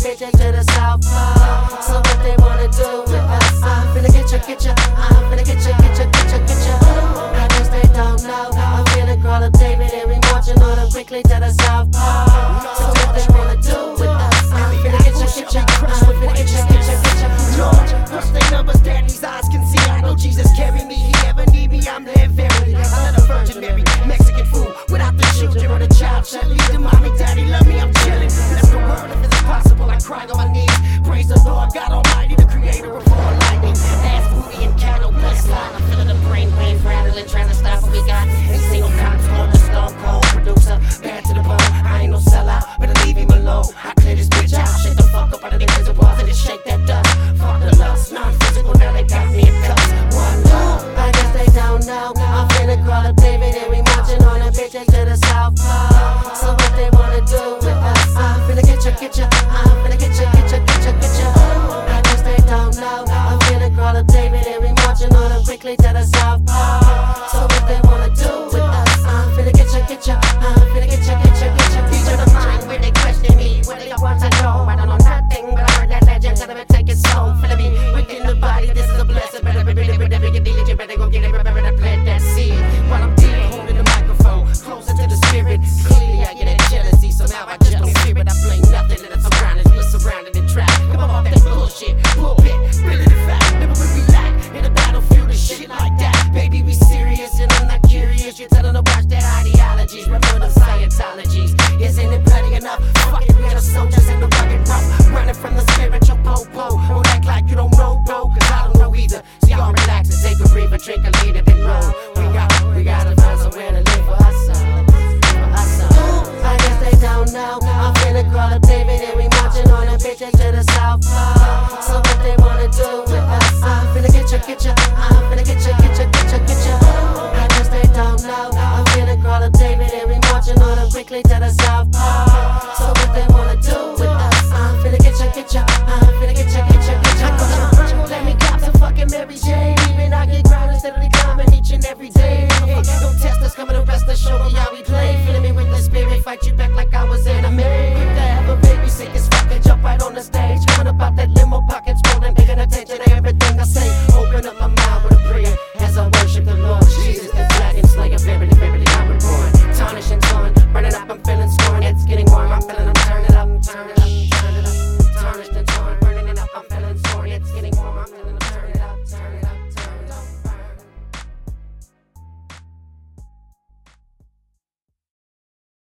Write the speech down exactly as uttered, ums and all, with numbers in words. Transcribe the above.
bitches to the South Pole. So what they wanna do with us? I'm finna get ya, get ya. I'm finna get ya, get ya, get ya, get ya. I guess they don't know. I'm finna call up David and we marching on them quickly to the South Pole. So what they wanna do with us? I'm finna get ya, get ya. I'm finna get ya, get ya, get ya. Lord, birthday numbers that these eyes can see. I know Jesus carry me. He never need me. I'm there verily. I let a Virgin Mary, Mexican food without the children or the child shall lead to mommy, daddy love me. I'm chilling. That's the word. If it's possible, I cry on my knees. Praise the Lord, God Almighty, the Creator of all lightning. Ass booty and cattle, bless line. I'm feeling the brain wave rattling, trying to stop what we got.